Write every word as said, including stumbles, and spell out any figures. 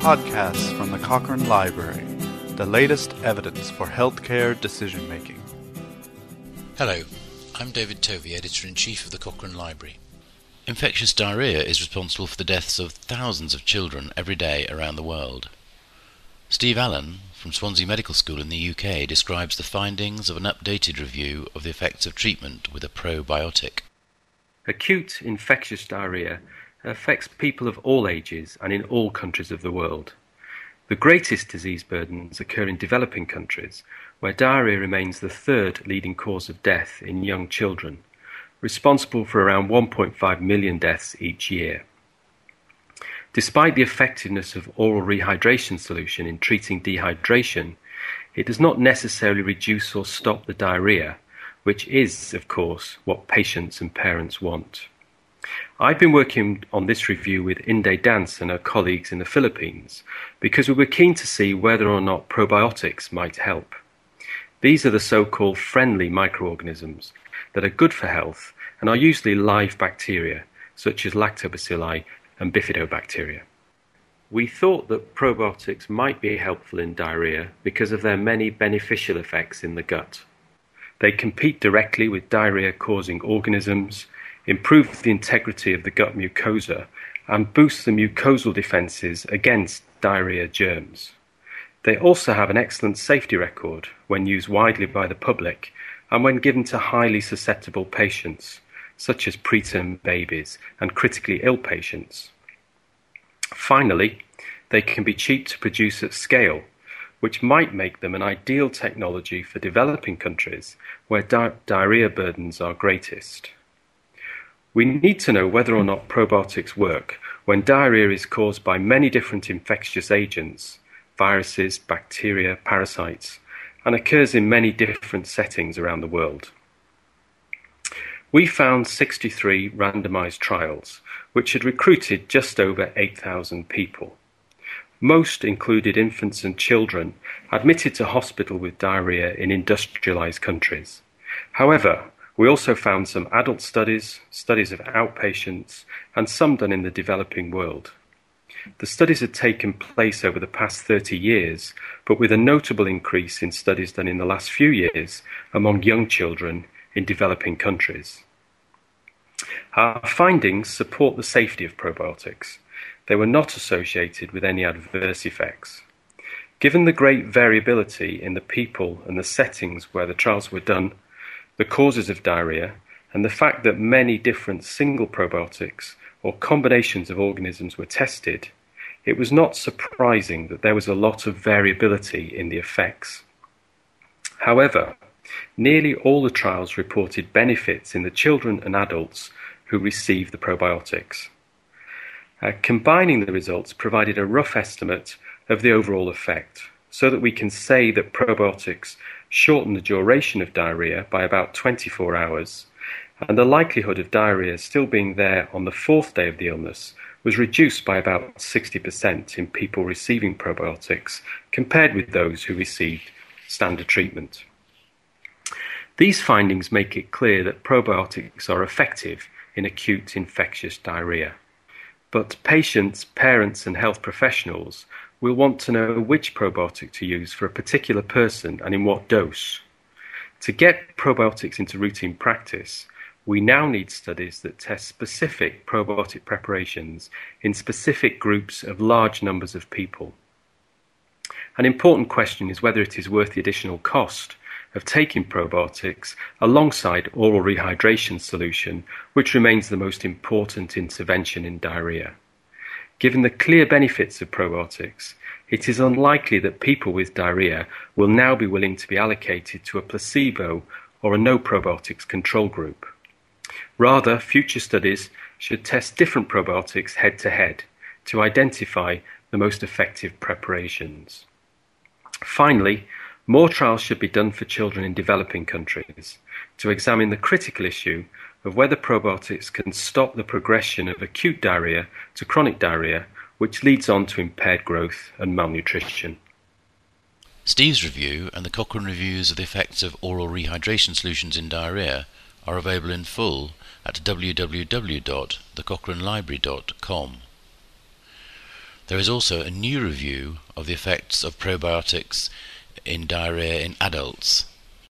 podcasts from the Cochrane Library, the latest evidence for healthcare decision-making. Hello, I'm David Tovey, Editor-in-Chief of the Cochrane Library. Infectious diarrhea is responsible for the deaths of thousands of children every day around the world. Steve Allen, from Swansea Medical School in the U K, describes the findings of an updated review of the effects of treatment with a probiotic. Acute infectious diarrhea affects people of all ages and in all countries of the world. The greatest disease burdens occur in developing countries, where diarrhea remains the third leading cause of death in young children, responsible for around one point five million deaths each year. Despite the effectiveness of oral rehydration solution in treating dehydration, it does not necessarily reduce or stop the diarrhea, which is, of course, what patients and parents want. I've been working on this review with Inde Dance and her colleagues in the Philippines because we were keen to see whether or not probiotics might help. These are the so-called friendly microorganisms that are good for health and are usually live bacteria, such as lactobacilli and bifidobacteria. We thought that probiotics might be helpful in diarrhea because of their many beneficial effects in the gut. They compete directly with diarrhea-causing organisms, improve the integrity of the gut mucosa, and boost the mucosal defences against diarrhea germs. They also have an excellent safety record when used widely by the public and when given to highly susceptible patients, such as preterm babies and critically ill patients. Finally, they can be cheap to produce at scale, which might make them an ideal technology for developing countries where di- diarrhea burdens are greatest. We need to know whether or not probiotics work when diarrhea is caused by many different infectious agents, viruses, bacteria, parasites, and occurs in many different settings around the world. We found sixty-three randomized trials, which had recruited just over eight thousand people. Most included infants and children admitted to hospital with diarrhea in industrialized countries. However, we also found some adult studies, studies of outpatients, and some done in the developing world. The studies had taken place over the past thirty years, but with a notable increase in studies done in the last few years among young children in developing countries. Our findings support the safety of probiotics. They were not associated with any adverse effects. Given the great variability in the people and the settings where the trials were done, the causes of diarrhea, and the fact that many different single probiotics or combinations of organisms were tested, it was not surprising that there was a lot of variability in the effects. However, nearly all the trials reported benefits in the children and adults who received the probiotics. Uh, combining the results provided a rough estimate of the overall effect, so that we can say that probiotics shorten the duration of diarrhea by about twenty-four hours, and the likelihood of diarrhea still being there on the fourth day of the illness was reduced by about sixty percent in people receiving probiotics compared with those who received standard treatment. These findings make it clear that probiotics are effective in acute infectious diarrhea. But patients, parents and health professionals will want to know which probiotic to use for a particular person and in what dose. To get probiotics into routine practice, we now need studies that test specific probiotic preparations in specific groups of large numbers of people. An important question is whether it is worth the additional cost of taking probiotics alongside oral rehydration solution, which remains the most important intervention in diarrhea. Given the clear benefits of probiotics, it is unlikely that people with diarrhea will now be willing to be allocated to a placebo or a no probiotics control group. Rather, future studies should test different probiotics head-to-head to identify the most effective preparations. Finally, more trials should be done for children in developing countries to examine the critical issue of whether probiotics can stop the progression of acute diarrhea to chronic diarrhea, which leads on to impaired growth and malnutrition. Steve's review and the Cochrane reviews of the effects of oral rehydration solutions in diarrhea are available in full at w w w dot the cochrane library dot com. There is also a new review of the effects of probiotics in diarrhea in adults,